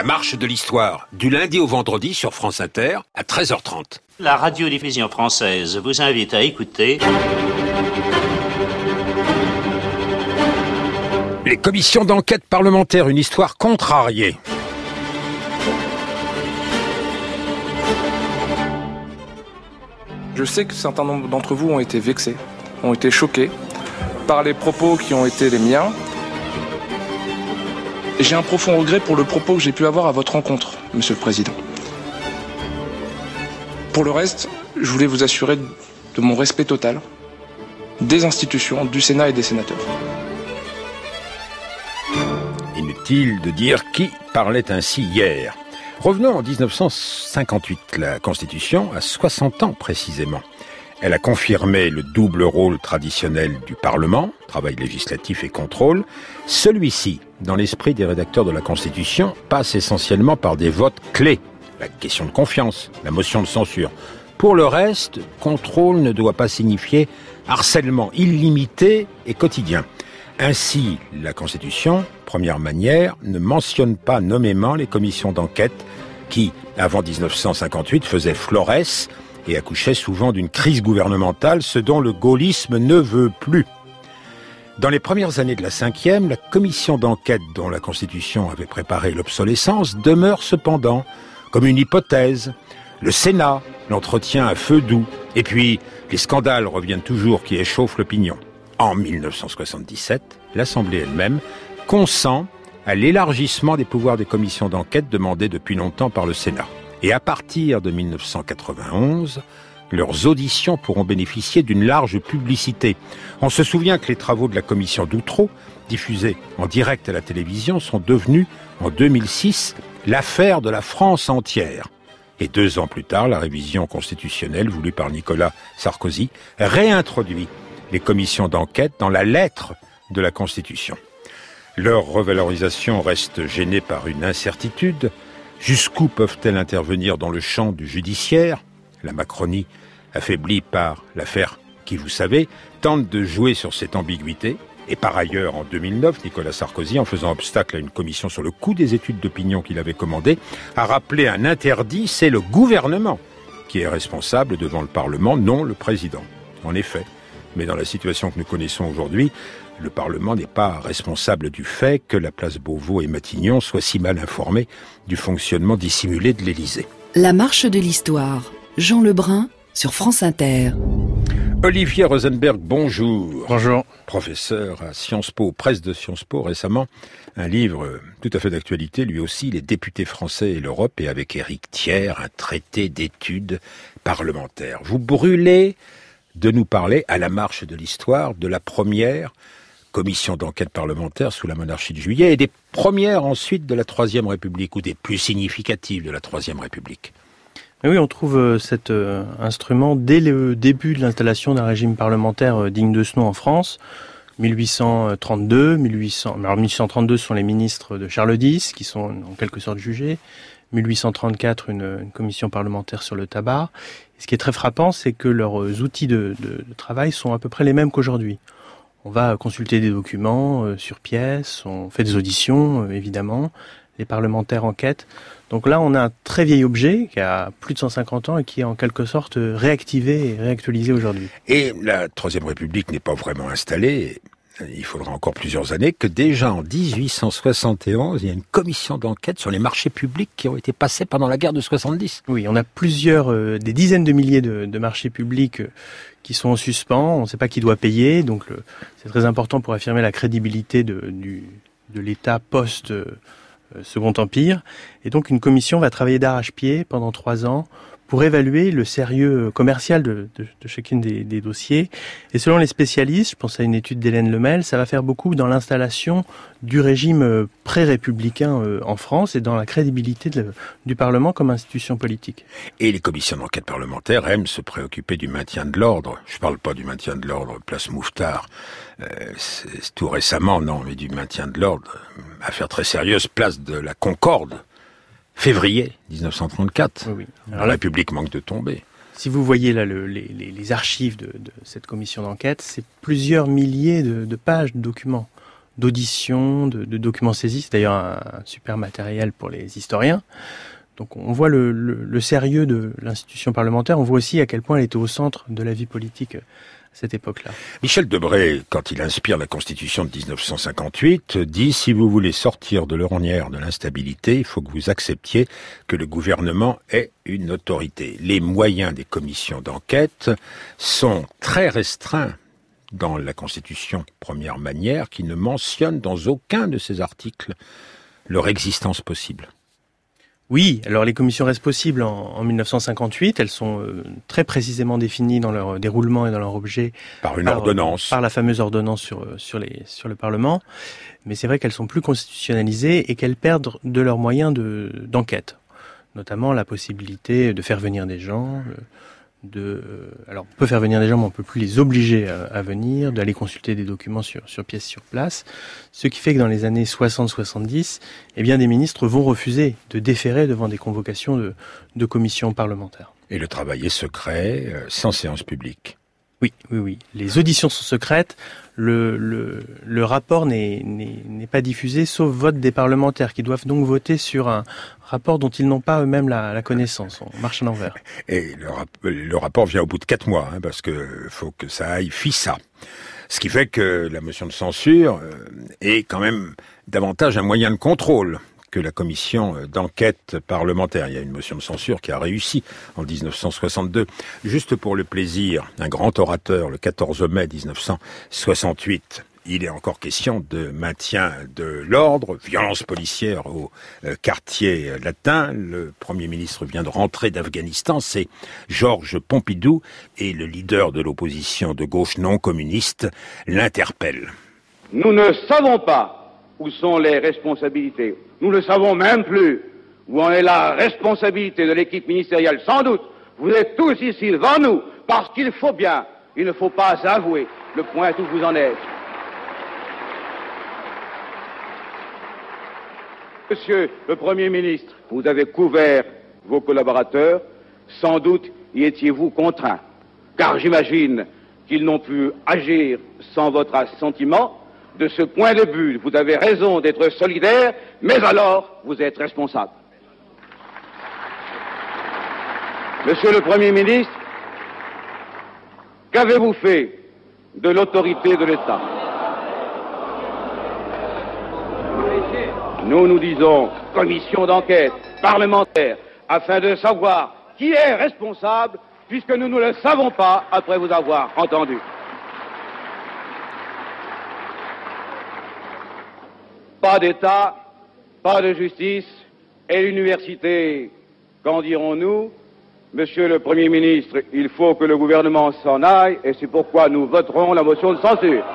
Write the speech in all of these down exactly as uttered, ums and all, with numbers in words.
marche de l'histoire, du lundi au vendredi sur France Inter à treize heures trente. La radiodiffusion française vous invite à écouter... Les commissions d'enquête parlementaire, une histoire contrariée. Je sais que certains nombre d'entre vous ont été vexés, ont été choqués par les propos qui ont été les miens. Et j'ai un profond regret pour le propos que j'ai pu avoir à votre rencontre, Monsieur le Président. Pour le reste, je voulais vous assurer de mon respect total des institutions, du Sénat et des sénateurs. Inutile de dire qui parlait ainsi hier. Revenons en dix-neuf cent cinquante-huit. La Constitution a soixante ans précisément. Elle a confirmé le double rôle traditionnel du Parlement, travail législatif et contrôle. Celui-ci, dans l'esprit des rédacteurs de la Constitution, passe essentiellement par des votes clés. La question de confiance, la motion de censure. Pour le reste, contrôle ne doit pas signifier harcèlement illimité et quotidien. Ainsi, la Constitution, première manière, ne mentionne pas nommément les commissions d'enquête qui, avant dix-neuf cent cinquante-huit, faisaient florès et accouchaient souvent d'une crise gouvernementale, ce dont le gaullisme ne veut plus. Dans les premières années de la cinquième, la commission d'enquête dont la Constitution avait préparé l'obsolescence demeure cependant comme une hypothèse. Le Sénat l'entretient à feu doux. Et puis, les scandales reviennent toujours qui échauffent l'opinion. En dix-neuf cent soixante-dix-sept, l'Assemblée elle-même consent à l'élargissement des pouvoirs des commissions d'enquête demandés depuis longtemps par le Sénat. Et à partir de dix-neuf cent quatre-vingt-onze, leurs auditions pourront bénéficier d'une large publicité. On se souvient que les travaux de la commission d'Outreau, diffusés en direct à la télévision, sont devenus, en deux mille six, l'affaire de la France entière. Et deux ans plus tard, la révision constitutionnelle voulue par Nicolas Sarkozy réintroduit les commissions d'enquête dans la lettre de la Constitution. Leur revalorisation reste gênée par une incertitude. Jusqu'où peuvent-elles intervenir dans le champ du judiciaire ? La Macronie, affaiblie par l'affaire qui, vous savez, tente de jouer sur cette ambiguïté. Et par ailleurs, en deux mille neuf, Nicolas Sarkozy, en faisant obstacle à une commission sur le coût des études d'opinion qu'il avait commandée, a rappelé un interdit, c'est le gouvernement qui est responsable devant le Parlement, non le président. En effet, mais dans la situation que nous connaissons aujourd'hui, le Parlement n'est pas responsable du fait que la place Beauvau et Matignon soient si mal informés du fonctionnement dissimulé de l'Élysée. La marche de l'histoire. Jean Lebrun sur France Inter. Olivier Rosenberg, bonjour. Bonjour. Professeur à Sciences Po, presse de Sciences Po récemment, un livre tout à fait d'actualité, lui aussi, Les députés français et l'Europe, et avec Éric Thiers, un traité d'études parlementaires. Vous brûlez de nous parler, à la marche de l'histoire, de la première commission d'enquête parlementaire sous la monarchie de Juillet et des premières ensuite de la Troisième République, ou des plus significatives de la Troisième République. Oui, on trouve cet euh, instrument dès le début de l'installation d'un régime parlementaire euh, digne de ce nom en France. mille huit cent trente-deux, mille huit cents, alors mille huit cent trente-deux sont les ministres de Charles X, qui sont en quelque sorte jugés. mille huit cent trente-quatre, une, une commission parlementaire sur le tabac. Et ce qui est très frappant, c'est que leurs outils de, de, de travail sont à peu près les mêmes qu'aujourd'hui. On va consulter des documents euh, sur pièce, on fait des auditions, euh, évidemment. Les parlementaires enquêtent. Donc là, on a un très vieil objet qui a plus de cent cinquante ans et qui est en quelque sorte réactivé et réactualisé aujourd'hui. Et la Troisième République n'est pas vraiment installée, il faudra encore plusieurs années, que déjà en dix-huit cent soixante et onze, il y a une commission d'enquête sur les marchés publics qui ont été passés pendant la guerre de soixante-dix. Oui, on a plusieurs, euh, des dizaines de milliers de, de marchés publics euh, qui sont en suspens, on ne sait pas qui doit payer, donc le, c'est très important pour affirmer la crédibilité de, du, de l'État post- euh, Second Empire. Et donc une commission va travailler d'arrache-pied pendant trois ans pour évaluer le sérieux commercial de, de, de chacune des, des dossiers. Et selon les spécialistes, je pense à une étude d'Hélène Lemel, ça va faire beaucoup dans l'installation du régime pré-républicain en France et dans la crédibilité de, du Parlement comme institution politique. Et les commissions d'enquête parlementaires aiment se préoccuper du maintien de l'ordre. Je ne parle pas du maintien de l'ordre place Mouffetard, euh, c'est tout récemment, non, mais du maintien de l'ordre. Affaire très sérieuse, place de la Concorde. Février dix-neuf cent trente-quatre. Oui, oui. Alors, la République manque de tomber. Si vous voyez là le, les, les, les archives de, de cette commission d'enquête, c'est plusieurs milliers de, de pages de documents. d'auditions, de, de documents saisis. C'est d'ailleurs un, un super matériel pour les historiens. Donc on voit le, le, le sérieux de l'institution parlementaire. On voit aussi à quel point elle était au centre de la vie politique à cette époque-là. Michel Debré, quand il inspire la Constitution de dix-neuf cent cinquante-huit, dit « Si vous voulez sortir de l'ornière de l'instabilité, il faut que vous acceptiez que le gouvernement est une autorité. Les moyens des commissions d'enquête sont très restreints dans la Constitution première manière, qui ne mentionne dans aucun de ces articles leur existence possible. » Oui, alors les commissions restent possibles en, en mille neuf cent cinquante-huit. Elles sont euh, très précisément définies dans leur déroulement et dans leur objet. Par une par, ordonnance. Par la fameuse ordonnance sur, sur, les, sur le Parlement. Mais c'est vrai qu'elles sont plus constitutionnalisées et qu'elles perdent de leurs moyens de, d'enquête. Notamment la possibilité de faire venir des gens. De, alors on peut faire venir des gens, mais on peut plus les obliger à, à venir, d'aller consulter des documents sur, sur pièce, sur place. Ce qui fait que dans les années soixante soixante-dix, eh bien des ministres vont refuser de déférer devant des convocations de, de commissions parlementaires. Et le travail est secret, euh, sans séance publique. Oui, oui, oui. Les auditions sont secrètes. Le, le, le rapport n'est, n'est, n'est pas diffusé, sauf vote des parlementaires qui doivent donc voter sur un rapport dont ils n'ont pas eux-mêmes la, la connaissance. On marche à l'envers. Et le, rap- le rapport vient au bout de quatre mois, hein, parce que faut que ça aille fissa. Ce qui fait que la motion de censure euh, est quand même davantage un moyen de contrôle que la commission d'enquête parlementaire. Il y a une motion de censure qui a réussi en dix-neuf cent soixante-deux. Juste pour le plaisir, un grand orateur, le quatorze mai dix-neuf cent soixante-huit, il est encore question de maintien de l'ordre, violence policière au euh, quartier latin. Le Premier ministre vient de rentrer d'Afghanistan, c'est Georges Pompidou, et le leader de l'opposition de gauche non communiste l'interpelle. Nous ne savons pas où sont les responsabilités. Nous ne savons même plus où en est la responsabilité de l'équipe ministérielle. Sans doute, vous êtes tous ici devant nous, parce qu'il faut bien, il ne faut pas avouer le point où vous en êtes. Monsieur le Premier ministre, vous avez couvert vos collaborateurs, sans doute y étiez-vous contraint, car j'imagine qu'ils n'ont pu agir sans votre assentiment. De ce point de vue, vous avez raison d'être solidaire, mais alors vous êtes responsable. Monsieur le Premier ministre, qu'avez-vous fait de l'autorité de l'État? Nous nous disons commission d'enquête parlementaire afin de savoir qui est responsable, puisque nous ne le savons pas après vous avoir entendu. Pas d'État, pas de justice, et l'université, qu'en dirons-nous? Monsieur le Premier ministre, il faut que le gouvernement s'en aille, et c'est pourquoi nous voterons la motion de censure.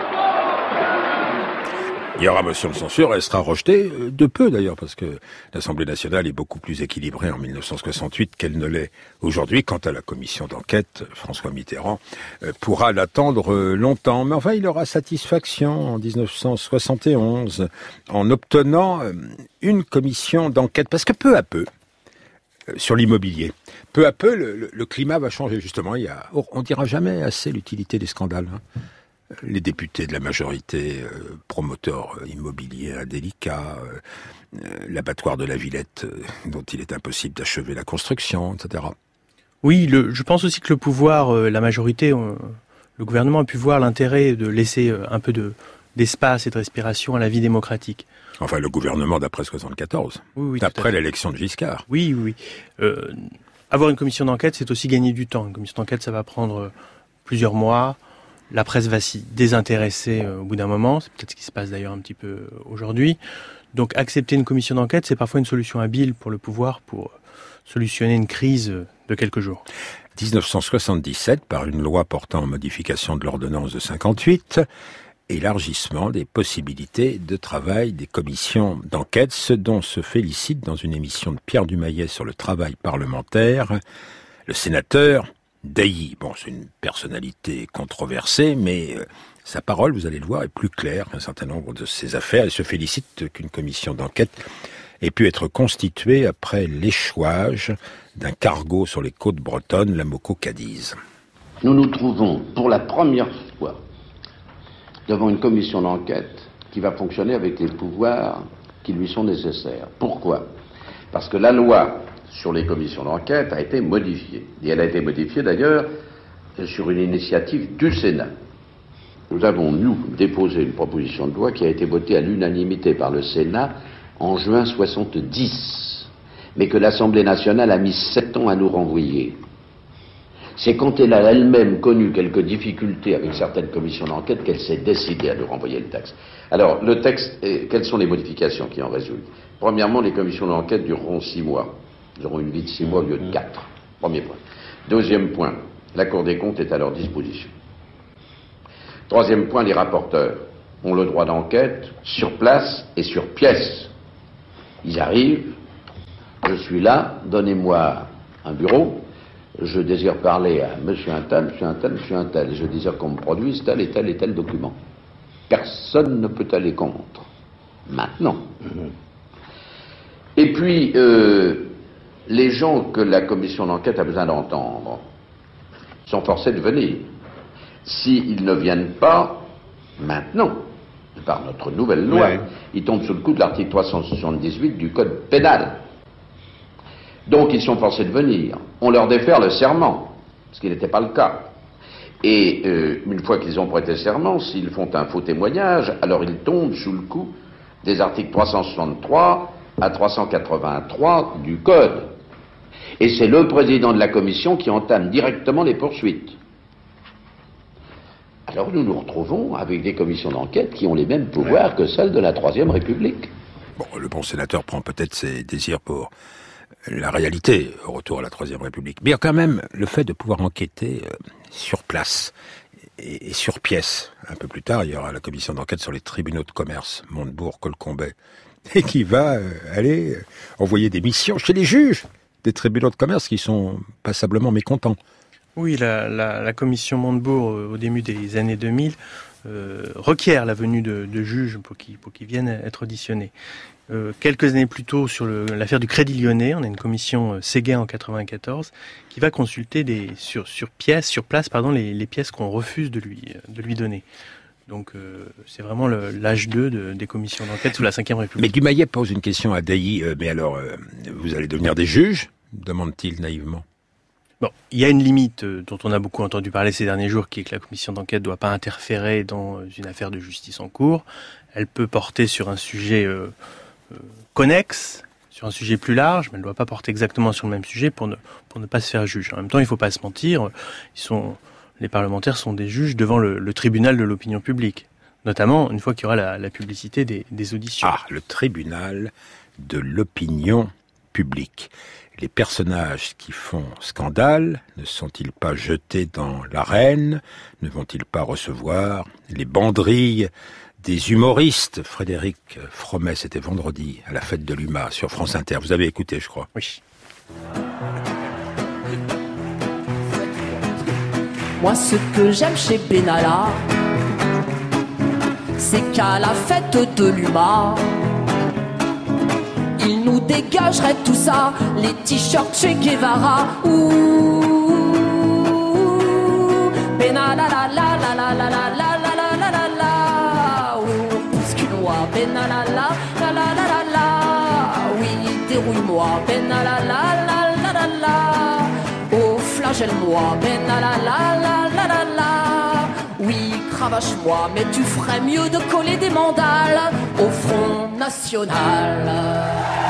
Il y aura motion de censure, elle sera rejetée de peu d'ailleurs, parce que l'Assemblée nationale est beaucoup plus équilibrée en mille neuf cent soixante-huit qu'elle ne l'est aujourd'hui. Quant à la commission d'enquête, François Mitterrand pourra l'attendre longtemps. Mais enfin, il aura satisfaction en dix-neuf cent soixante et onze en obtenant une commission d'enquête, parce que peu à peu, sur l'immobilier, peu à peu, le, le, le climat va changer. Justement, il y a, on dira jamais assez l'utilité des scandales, hein. Les députés de la majorité, euh, promoteurs immobiliers indélicats, euh, l'abattoir de la Villette, euh, dont il est impossible d'achever la construction, et cetera. Oui, le, je pense aussi que le pouvoir, euh, la majorité, euh, le gouvernement a pu voir l'intérêt de laisser euh, un peu de, d'espace et de respiration à la vie démocratique. Enfin, le gouvernement d'après soixante-quatorze, oui, oui, d'après l'élection de Giscard. Oui, oui. Euh, avoir une commission d'enquête, c'est aussi gagner du temps. Une commission d'enquête, ça va prendre plusieurs mois. La presse va s'y désintéresser euh, au bout d'un moment. C'est peut-être ce qui se passe d'ailleurs un petit peu euh, aujourd'hui. Donc accepter une commission d'enquête, c'est parfois une solution habile pour le pouvoir, pour euh, solutionner une crise euh, de quelques jours. dix-neuf cent soixante-dix-sept, par une loi portant modification de l'ordonnance de cinquante-huit, élargissement des possibilités de travail des commissions d'enquête, ce dont se félicite dans une émission de Pierre Dumayet sur le travail parlementaire, le sénateur Dailly. Bon, c'est une personnalité controversée, mais euh, sa parole, vous allez le voir, est plus claire qu'un certain nombre de ses affaires. Elle se félicite qu'une commission d'enquête ait pu être constituée après l'échouage d'un cargo sur les côtes bretonnes, la Moco Cadiz. Nous nous trouvons pour la première fois devant une commission d'enquête qui va fonctionner avec les pouvoirs qui lui sont nécessaires. Pourquoi ? Parce que la loi sur les commissions d'enquête a été modifiée. Et elle a été modifiée d'ailleurs sur une initiative du Sénat. Nous avons, nous, déposé une proposition de loi qui a été votée à l'unanimité par le Sénat en juin soixante-dix, mais que l'Assemblée nationale a mis sept ans à nous renvoyer. C'est quand elle a elle-même connu quelques difficultés avec certaines commissions d'enquête qu'elle s'est décidée à nous renvoyer le texte. Alors, le texte, quelles sont les modifications qui en résultent ? Premièrement, les commissions d'enquête dureront six mois. Ils auront une vie de six mois au lieu de quatre. Premier point. Deuxième point, la Cour des comptes est à leur disposition. Troisième point, les rapporteurs ont le droit d'enquête sur place et sur pièce. Ils arrivent, je suis là, donnez-moi un bureau, je désire parler à monsieur un tel, monsieur un tel, monsieur un tel, et je désire qu'on me produise tel et tel et tel document. Personne ne peut aller contre. Maintenant. Et puis, euh, les gens que la commission d'enquête a besoin d'entendre sont forcés de venir. S'ils ne viennent pas, maintenant, par notre nouvelle loi, ouais. Ils tombent sous le coup de l'article trois cent soixante-dix-huit du Code pénal. Donc ils sont forcés de venir. On leur défère le serment, ce qui n'était pas le cas. Et euh, une fois qu'ils ont prêté serment, s'ils font un faux témoignage, alors ils tombent sous le coup des articles trois cent soixante-trois à trois cent quatre-vingt-trois du Code. Et c'est le président de la commission qui entame directement les poursuites. Alors nous nous retrouvons avec des commissions d'enquête qui ont les mêmes pouvoirs ouais. que celles de la Troisième République. Bon, le bon sénateur prend peut-être ses désirs pour la réalité au retour à la Troisième République. Mais quand même, le fait de pouvoir enquêter euh, sur place et, et sur pièce. Un peu plus tard, il y aura la commission d'enquête sur les tribunaux de commerce, Montebourg, Colcombet, et qui va euh, aller envoyer des missions chez les juges des tribunaux de commerce qui sont passablement mécontents. Oui, la, la, la commission Montebourg, euh, au début des années deux mille, euh, requiert la venue de, de juges pour qu'ils, pour qu'ils viennent être auditionnés. Euh, quelques années plus tôt, sur le, l'affaire du Crédit Lyonnais, on a une commission euh, Séguin en quatre-vingt-quatorze qui va consulter des, sur, sur, pièces, sur place pardon, les, les pièces qu'on refuse de lui, de lui donner. Donc euh, c'est vraiment le, l'âge deux de, des commissions d'enquête sous la cinquième République. Mais Dumayet pose une question à Dailly. Euh, mais alors, euh, vous allez devenir des juges ? Demande-t-il naïvement. Bon, il y a une limite euh, dont on a beaucoup entendu parler ces derniers jours, qui est que la commission d'enquête ne doit pas interférer dans une affaire de justice en cours. Elle peut porter sur un sujet euh, euh, connexe, sur un sujet plus large, mais elle ne doit pas porter exactement sur le même sujet pour ne, pour ne pas se faire juge. En même temps, il ne faut pas se mentir, ils sont, les parlementaires sont des juges devant le, le tribunal de l'opinion publique, notamment une fois qu'il y aura la, la publicité des, des auditions. Ah, le tribunal de l'opinion publique. Les personnages qui font scandale ne sont-ils pas jetés dans l'arène ? Ne vont-ils pas recevoir les banderilles des humoristes ? Frédéric Fromet, c'était vendredi, à la fête de l'U M A, sur France Inter. Vous avez écouté, je crois. Oui. Moi, ce que j'aime chez Benalla, c'est qu'à la fête de l'U M A, il nous dégagerait tout ça, les t-shirts Che Guevara. Ouh, Benalla la la la la la la la la la la la. Oh, bouscule-moi, Benalla la la la la la la. Oui, dérouille-moi, Benalla la la la la la. Oh, flagelle-moi, Benalla la la la la la. Oui, cravache-moi, mais tu ferais mieux de coller des mandales au Front National.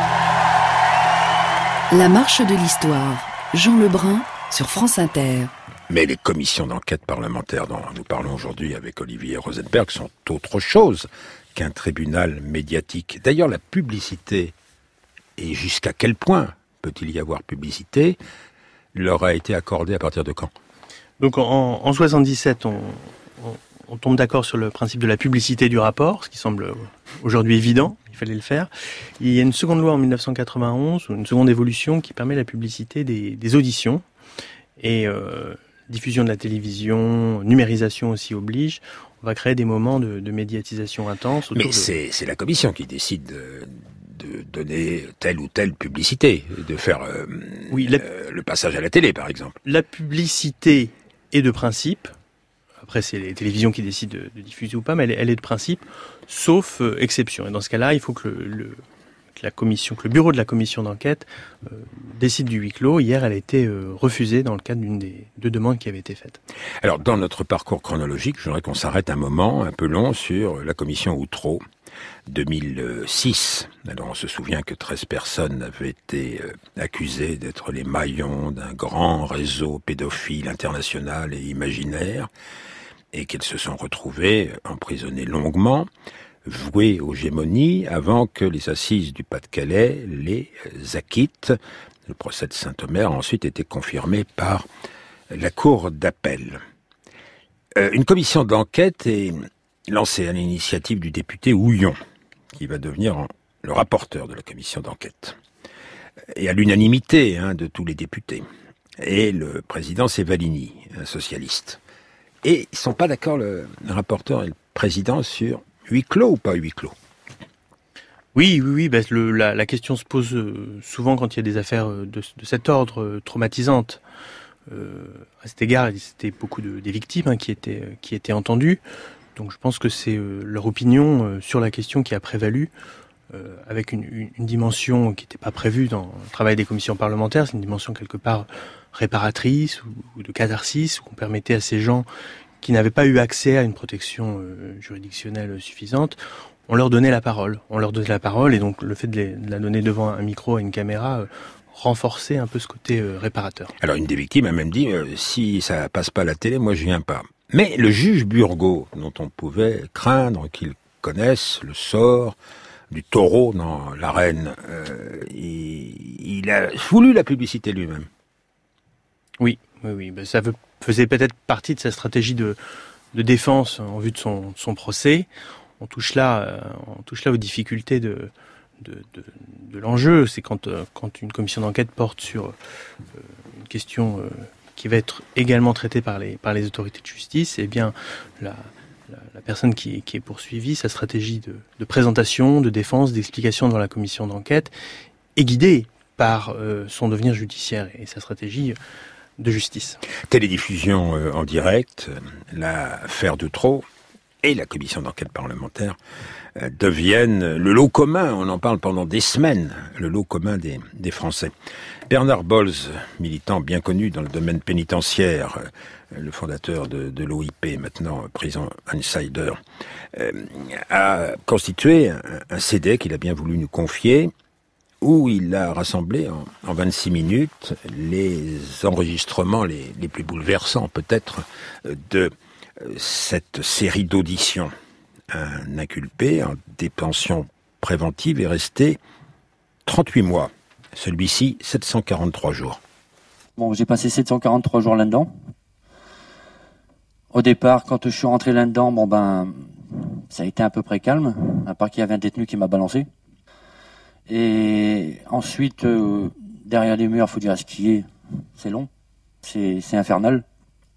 La marche de l'histoire. Jean Lebrun sur France Inter. Mais les commissions d'enquête parlementaires dont nous parlons aujourd'hui avec Olivier Rosenberg sont autre chose qu'un tribunal médiatique. D'ailleurs, la publicité, et jusqu'à quel point peut-il y avoir publicité, leur a été accordée à partir de quand ? Donc en, en soixante-dix-sept, on, on, on tombe d'accord sur le principe de la publicité du rapport, ce qui semble aujourd'hui évident, il fallait le faire. Il y a une seconde loi en dix-neuf cent quatre-vingt-onze, une seconde évolution qui permet la publicité des, des auditions. Et euh, diffusion de la télévision, numérisation aussi oblige. On va créer des moments de, de médiatisation intense. Mais de... c'est, c'est la commission qui décide de, de donner telle ou telle publicité, de faire euh, oui, la... euh, le passage à la télé, par exemple. La publicité est de principe après c'est les télévisions qui décident de, de diffuser ou pas, mais elle, elle est de principe, sauf euh, exception. Et dans ce cas-là, il faut que le, le que la commission, que le bureau de la commission d'enquête euh, décide du huis clos. Hier, elle a été euh, refusée dans le cadre d'une des deux demandes qui avaient été faites. Alors, dans notre parcours chronologique, je voudrais qu'on s'arrête un moment, un peu long, sur la commission Outreau, deux mille six. Alors, on se souvient que treize personnes avaient été euh, accusées d'être les maillons d'un grand réseau pédophile international et imaginaire, et qu'elles se sont retrouvées emprisonnées longuement, vouées aux gémonies, avant que les assises du Pas-de-Calais les acquittent. Le procès de Saint-Omer a ensuite été confirmé par la cour d'appel. Euh, une commission d'enquête est lancée à l'initiative du député Houillon, qui va devenir le rapporteur de la commission d'enquête. Et à l'unanimité hein, de tous les députés. Et le président, c'est Valigny, un socialiste. Et ils ne sont pas d'accord, le, le rapporteur et le président, sur huis clos ou pas huis clos? Oui, oui, oui. Ben, le, la, la question se pose euh, souvent quand il y a des affaires de, de cet ordre euh, traumatisantes. Euh, à cet égard, c'était beaucoup de, des victimes hein, qui étaient qui étaient entendues. Donc, je pense que c'est euh, leur opinion euh, sur la question qui a prévalu, euh, avec une, une, une dimension qui n'était pas prévue dans le travail des commissions parlementaires. C'est une dimension quelque part réparatrice ou, ou de catharsis, où on permettait à ces gens qui n'avaient pas eu accès à une protection euh, juridictionnelle suffisante, on leur donnait la parole. On leur donnait la parole, et donc le fait de, les, de la donner devant un micro et une caméra euh, renforçait un peu ce côté euh, réparateur. Alors une des victimes a même dit euh, si ça passe pas à la télé, moi je viens pas. Mais le juge Burgot, dont on pouvait craindre qu'il connaisse le sort du taureau dans l'arène, euh, il, il a voulu la publicité lui-même. Oui, oui, oui. Ben, ça veut, faisait peut-être partie de sa stratégie de, de défense en vue de son, de son procès. On touche là, euh, on touche là aux difficultés de, de, de, de l'enjeu. C'est quand, euh, quand une commission d'enquête porte sur euh, une question euh, qui va être également traitée par les, par les autorités de justice, eh bien, la, la, la personne qui, qui est poursuivie, sa stratégie de, de présentation, de défense, d'explication devant la commission d'enquête est guidée par euh, son devenir judiciaire et sa stratégie de justice. Télédiffusion euh, en direct, l'affaire Outreau et la commission d'enquête parlementaire euh, deviennent le lot commun, on en parle pendant des semaines, le lot commun des, des Français. Bernard Bolz, militant bien connu dans le domaine pénitentiaire, euh, le fondateur de, de l'O I P, maintenant euh, Prison Insider, euh, a constitué un, un C D qu'il a bien voulu nous confier, où il a rassemblé en, en vingt-six minutes les enregistrements les, les plus bouleversants peut-être de euh, cette série d'auditions. Un inculpé en détention préventive est resté trente-huit mois. Celui-ci, sept cent quarante-trois jours. Bon, j'ai passé sept cent quarante-trois jours là-dedans. Au départ, quand je suis rentré là-dedans, bon ben, ça a été à peu près calme, à part qu'il y avait un détenu qui m'a balancé. Et ensuite, euh, derrière les murs, faut dire ce qui est, c'est long, c'est, c'est infernal.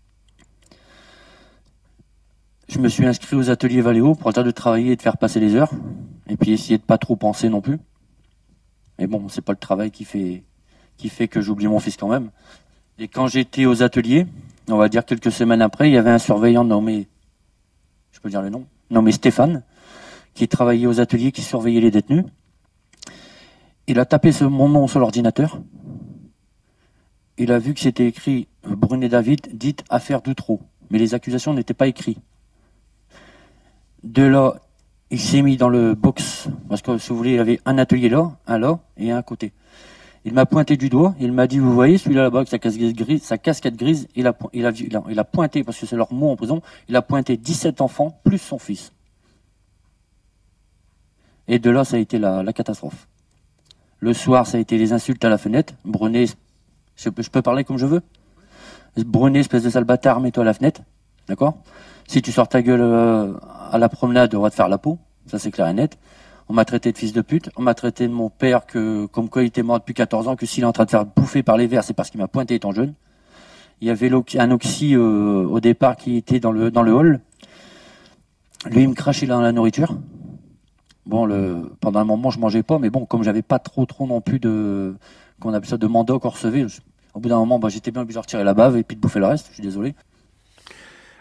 Je me suis inscrit aux ateliers Valéo pour le temps de travailler et de faire passer les heures, et puis essayer de pas trop penser non plus. Mais bon, c'est pas le travail qui fait, qui fait que j'oublie mon fils quand même. Et quand j'étais aux ateliers, on va dire quelques semaines après, il y avait un surveillant nommé, je peux dire le nom, nommé Stéphane, qui travaillait aux ateliers, qui surveillait les détenus. Il a tapé ce, mon nom sur l'ordinateur. Il a vu que c'était écrit euh, Brunet David, dite affaire Outreau. Mais les accusations n'étaient pas écrites. De là, il s'est mis dans le box. Parce que, si vous voulez, il y avait un atelier là, un là et un à côté. Il m'a pointé du doigt. Il m'a dit, vous voyez, celui-là là-bas avec sa casquette grise, sa casquette grise, il a, il a, il a, il a pointé, parce que c'est leur mot en prison, il a pointé dix-sept enfants plus son fils. Et de là, ça a été la, la catastrophe. Le soir, ça a été les insultes à la fenêtre. Brunet, je peux, je peux parler comme je veux. Brunet, espèce de sale bâtard, mets-toi à la fenêtre. D'accord? Si tu sors ta gueule euh, à la promenade, on va te faire la peau. Ça, c'est clair et net. On m'a traité de fils de pute. On m'a traité de mon père que, comme quoi il était mort depuis quatorze ans, que s'il est en train de faire bouffer par les vers, c'est parce qu'il m'a pointé étant jeune. Il y avait un oxy euh, au départ qui était dans le, dans le hall. Lui, il me crachait dans la nourriture. Bon, le, pendant un moment, je mangeais pas, mais bon, comme j'avais pas trop, trop non plus de, qu'on appelle ça, de mandat qu'on recevait, je, au bout d'un moment, bah, j'étais bien obligé de retirer la bave et puis de bouffer le reste. Je suis désolé.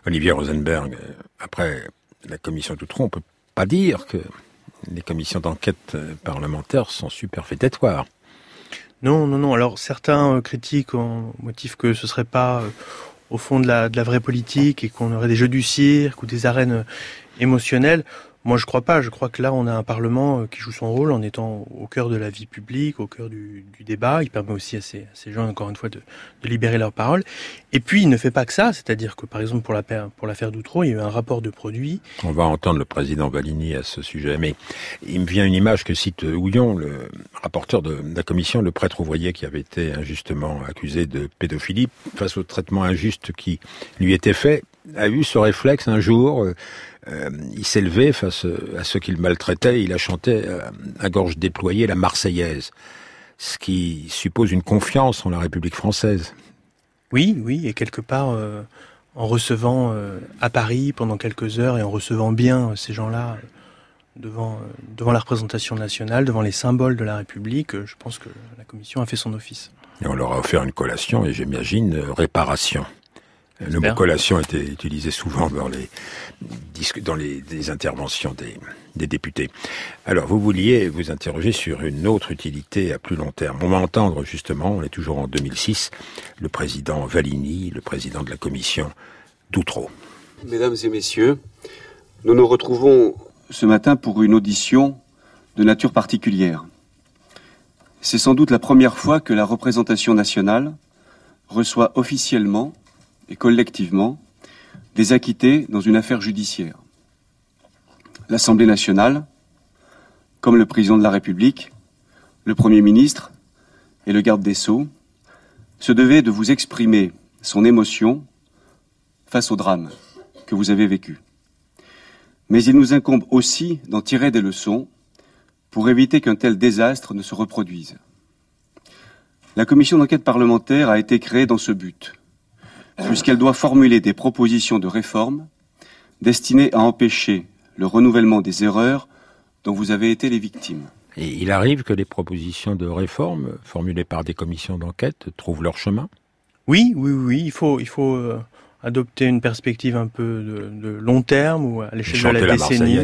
Olivier Rosenberg, après la commission Doutreau, on peut pas dire que les commissions d'enquête parlementaires sont superfétatoires. Non, non, non. Alors certains euh, critiquent en motif que ce serait pas euh, au fond de la, de la vraie politique et qu'on aurait des jeux du cirque ou des arènes euh, émotionnelles. Moi, je crois pas. Je crois que là, on a un Parlement euh, qui joue son rôle en étant au cœur de la vie publique, au cœur du, du débat. Il permet aussi à ces, à ces gens, encore une fois, de, de libérer leur parole. Et puis, il ne fait pas que ça. C'est-à-dire que, par exemple, pour, la, pour l'affaire Doutreau, il y a eu un rapport de produit. On va entendre le président Valigny à ce sujet. Mais il me vient une image que cite Houillon, le rapporteur de la commission, le prêtre ouvrier qui avait été injustement accusé de pédophilie, face au traitement injuste qui lui était fait, a eu ce réflexe un jour. Euh, euh, il s'est levé face à ceux qu'il maltraitait. Il a chanté euh, à gorge déployée la Marseillaise, ce qui suppose une confiance en la République française. Oui, oui, et quelque part, euh, en recevant euh, à Paris pendant quelques heures et en recevant bien euh, ces gens-là euh, devant, euh, devant la représentation nationale, devant les symboles de la République, euh, je pense que la commission a fait son office. Et on leur a offert une collation et j'imagine euh, réparation. Le mot collation était utilisé souvent dans les dans les, les interventions des, des députés. Alors, vous vouliez vous interroger sur une autre utilité à plus long terme. On va entendre justement, on est toujours en deux mille six, le président Valigny, le président de la commission Doutreau. Mesdames et messieurs, nous nous retrouvons ce matin pour une audition de nature particulière. C'est sans doute la première fois que la représentation nationale reçoit officiellement et collectivement des acquittés dans une affaire judiciaire. L'Assemblée nationale, comme le président de la République, le Premier ministre et le garde des Sceaux, se devait de vous exprimer son émotion face au drame que vous avez vécu. Mais il nous incombe aussi d'en tirer des leçons pour éviter qu'un tel désastre ne se reproduise. La commission d'enquête parlementaire a été créée dans ce but, puisqu'elle doit formuler des propositions de réforme destinées à empêcher le renouvellement des erreurs dont vous avez été les victimes. Et il arrive que les propositions de réforme formulées par des commissions d'enquête trouvent leur chemin ? Oui, oui, oui. Il faut, il faut euh, adopter une perspective un peu de, de long terme ou à l'échelle de la, la décennie.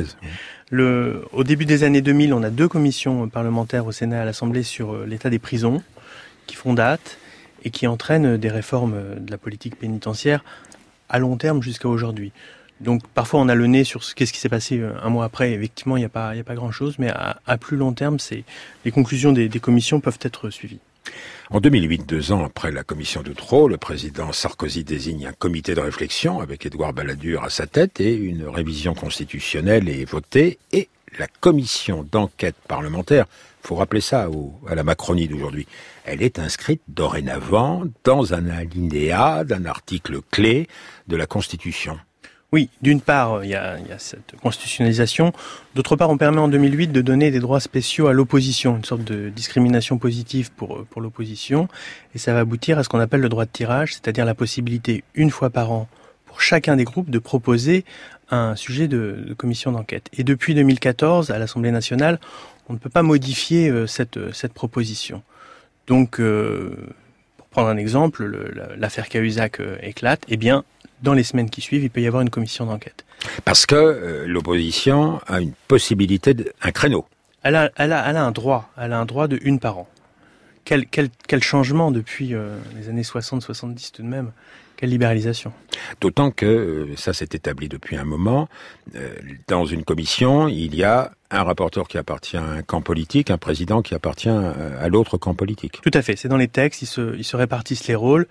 Le, au début des années deux mille, on a deux commissions parlementaires au Sénat et à l'Assemblée sur euh, l'état des prisons qui font date et qui entraînent des réformes de la politique pénitentiaire à long terme jusqu'à aujourd'hui. Donc parfois on a le nez sur ce, qu'est-ce qui s'est passé un mois après. Effectivement, il n'y a pas, il n'y a pas grand-chose, mais à, à plus long terme, c'est, les conclusions des, des commissions peuvent être suivies. En deux mille huit, deux ans après la commission Doutreau, le président Sarkozy désigne un comité de réflexion avec Édouard Balladur à sa tête et une révision constitutionnelle est votée et la commission d'enquête parlementaire, faut rappeler ça au, à la Macronie d'aujourd'hui, elle est inscrite dorénavant dans un alinéa d'un article clé de la Constitution. Oui, d'une part, il y a, il y a cette constitutionnalisation. D'autre part, on permet en deux mille huit de donner des droits spéciaux à l'opposition, une sorte de discrimination positive pour, pour l'opposition. Et ça va aboutir à ce qu'on appelle le droit de tirage, c'est-à-dire la possibilité, une fois par an, pour chacun des groupes, de proposer un sujet de, de commission d'enquête. Et depuis deux mille quatorze, à l'Assemblée nationale, on ne peut pas modifier euh, cette, cette proposition. Donc, euh, pour prendre un exemple, le, l'affaire Cahuzac euh, éclate, eh bien, dans les semaines qui suivent, il peut y avoir une commission d'enquête. Parce que euh, l'opposition a une possibilité, de, un créneau. Elle a, elle a, elle a un droit, elle a un droit de une par an. Quel, quel, quel changement depuis euh, les années soixante soixante-dix tout de même. Quelle libéralisation. D'autant que, euh, ça s'est établi depuis un moment, euh, dans une commission, il y a un rapporteur qui appartient à un camp politique, un président qui appartient à l'autre camp politique. Tout à fait, c'est dans les textes, ils se, ils se répartissent les rôles,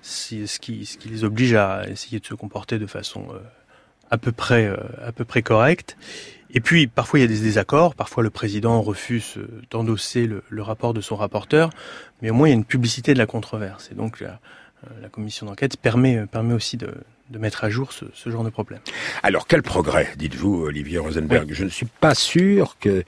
ce qui, ce qui les oblige à essayer de se comporter de façon euh, à peu près, euh, à peu près correcte. Et puis, parfois, il y a des désaccords. Parfois, le président refuse d'endosser le, le rapport de son rapporteur. Mais au moins, il y a une publicité de la controverse. Et donc, la, la commission d'enquête permet, permet aussi de, de mettre à jour ce, ce genre de problème. Alors, quel progrès, dites-vous, Olivier Rosenberg ? Oui. Je ne suis pas sûr que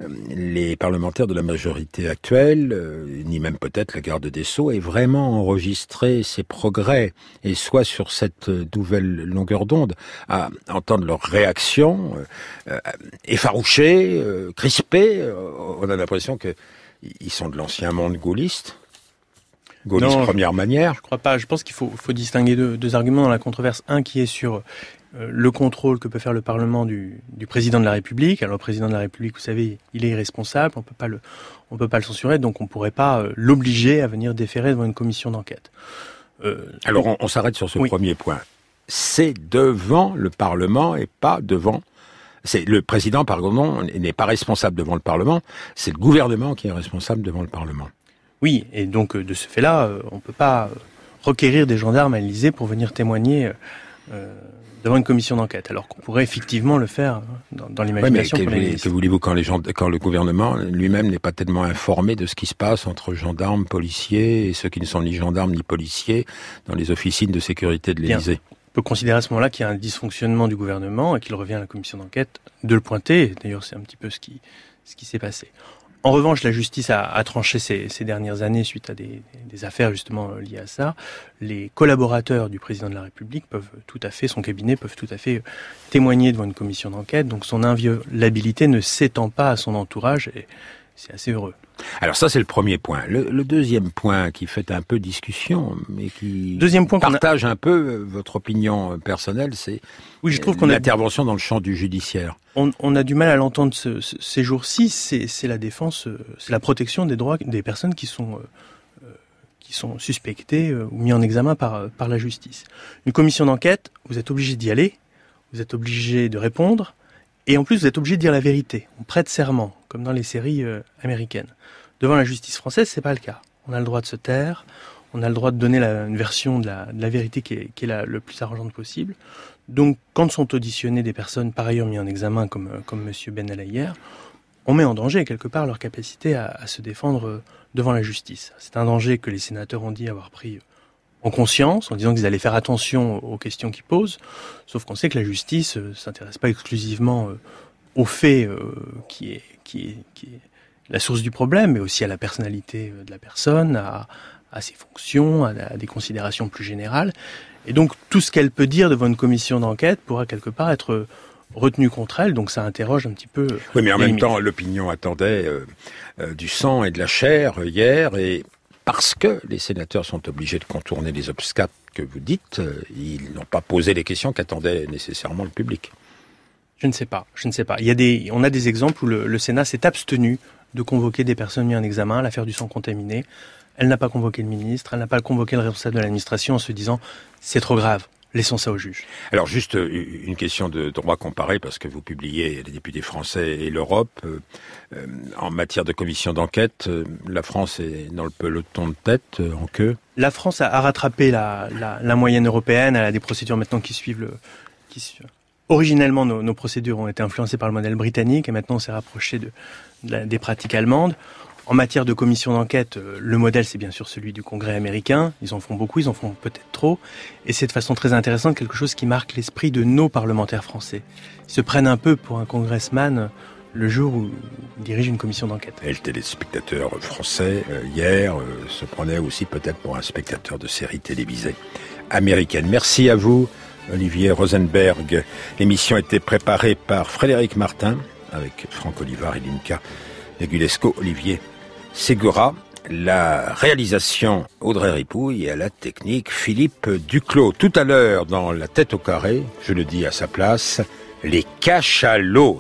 les parlementaires de la majorité actuelle, euh, ni même peut-être la garde des Sceaux, aient vraiment enregistré ces progrès, et soit sur cette nouvelle longueur d'onde, à entendre leurs réactions euh, effarouchées, euh, crispées. Euh, on a l'impression qu'ils sont de l'ancien monde gaulliste. Gaulliste première manière. Je ne crois pas. Je pense qu'il faut, faut distinguer deux, deux arguments dans la controverse. Un qui est sur euh, le contrôle que peut faire le Parlement du, du président de la République. Alors le président de la République, vous savez, il est irresponsable, on peut pas le, on peut pas le censurer, donc on ne pourrait pas euh, l'obliger à venir déférer devant une commission d'enquête. Euh, Alors on, on s'arrête sur ce oui. premier point. C'est devant le Parlement et pas devant... C'est le président, pardon, n'est pas responsable devant le Parlement, c'est le gouvernement qui est responsable devant le Parlement. Oui, et donc de ce fait-là, on ne peut pas requérir des gendarmes à l'Élysée pour venir témoigner euh, devant une commission d'enquête, alors qu'on pourrait effectivement le faire dans, dans l'imagination. Ouais, mais que, que voulez-vous quand, les gens, quand le gouvernement lui-même n'est pas tellement informé de ce qui se passe entre gendarmes, policiers et ceux qui ne sont ni gendarmes ni policiers dans les officines de sécurité de l'Élysée? On peut considérer à ce moment-là qu'il y a un dysfonctionnement du gouvernement et qu'il revient à la commission d'enquête de le pointer. D'ailleurs, c'est un petit peu ce qui, ce qui s'est passé. En revanche, la justice a, a tranché ces, ces dernières années suite à des, des affaires justement liées à ça. Les collaborateurs du président de la République peuvent tout à fait, son cabinet peuvent tout à fait témoigner devant une commission d'enquête. Donc son inviolabilité ne s'étend pas à son entourage et c'est assez heureux. Alors ça, c'est le premier point. Le, le deuxième point qui fait un peu discussion, mais qui deuxième point partage a... un peu votre opinion personnelle, c'est oui, je trouve qu'on l'intervention a... dans le champ du judiciaire. On, on a du mal à l'entendre ce, ce, ces jours-ci. C'est, c'est la défense, c'est la protection des droits des personnes qui sont euh, qui sont suspectées euh, ou mis en examen par par la justice. Une commission d'enquête, vous êtes obligé d'y aller, vous êtes obligé de répondre. Et en plus, vous êtes obligé de dire la vérité. On prête serment, comme dans les séries euh, américaines. Devant la justice française, c'est pas le cas. On a le droit de se taire, on a le droit de donner la, une version de la, de la vérité qui est, qui est la, le plus arrangeante possible. Donc, quand sont auditionnées des personnes par ailleurs mises en examen, comme, comme Monsieur Ben Allah hier, on met en danger quelque part leur capacité à, à se défendre devant la justice. C'est un danger que les sénateurs ont dit avoir pris en conscience, en disant qu'ils allaient faire attention aux questions qu'ils posent, sauf qu'on sait que la justice ne s'intéresse pas exclusivement euh, aux faits euh, qui, est, qui, est, qui est la source du problème, mais aussi à la personnalité de la personne, à, à ses fonctions, à, à des considérations plus générales. Et donc tout ce qu'elle peut dire devant une commission d'enquête pourra quelque part être retenu contre elle, donc ça interroge un petit peu... Oui, mais en même limites. temps, l'opinion attendait euh, euh, du sang et de la chair euh, hier, et... Parce que les sénateurs sont obligés de contourner les obstacles que vous dites, ils n'ont pas posé les questions qu'attendait nécessairement le public. Je ne sais pas, je ne sais pas. Il y a des, on a des exemples où le, le Sénat s'est abstenu de convoquer des personnes mises en examen, l'affaire du sang contaminé. Elle n'a pas convoqué le ministre, elle n'a pas convoqué le responsable de l'administration en se disant « c'est trop grave ». Laissons ça au juge. Alors juste une question de droit comparé, parce que vous publiez les députés français et l'Europe. Euh, euh, en matière de commission d'enquête, euh, la France est dans le peloton de tête, euh, en queue. La France a, a rattrapé la, la, la moyenne européenne. Elle a des procédures maintenant qui suivent le... Qui, originellement, nos, nos procédures ont été influencées par le modèle britannique et maintenant on s'est rapproché de, de la, des pratiques allemandes. En matière de commission d'enquête, le modèle, c'est bien sûr celui du Congrès américain. Ils en font beaucoup, ils en font peut-être trop. Et c'est de façon très intéressante quelque chose qui marque l'esprit de nos parlementaires français. Ils se prennent un peu pour un congressman le jour où ils dirigent une commission d'enquête. Et le téléspectateur français, euh, hier, euh, se prenait aussi peut-être pour un spectateur de séries télévisées américaines. Merci à vous, Olivier Rosenberg. L'émission a été préparée par Frédéric Martin, avec Franck Olivard et Linka Negulesco, Olivier Ségura, la réalisation Audrey Ripouille et à la technique Philippe Duclos. Tout à l'heure, dans La Tête au carré, je le dis à sa place, les cachalots.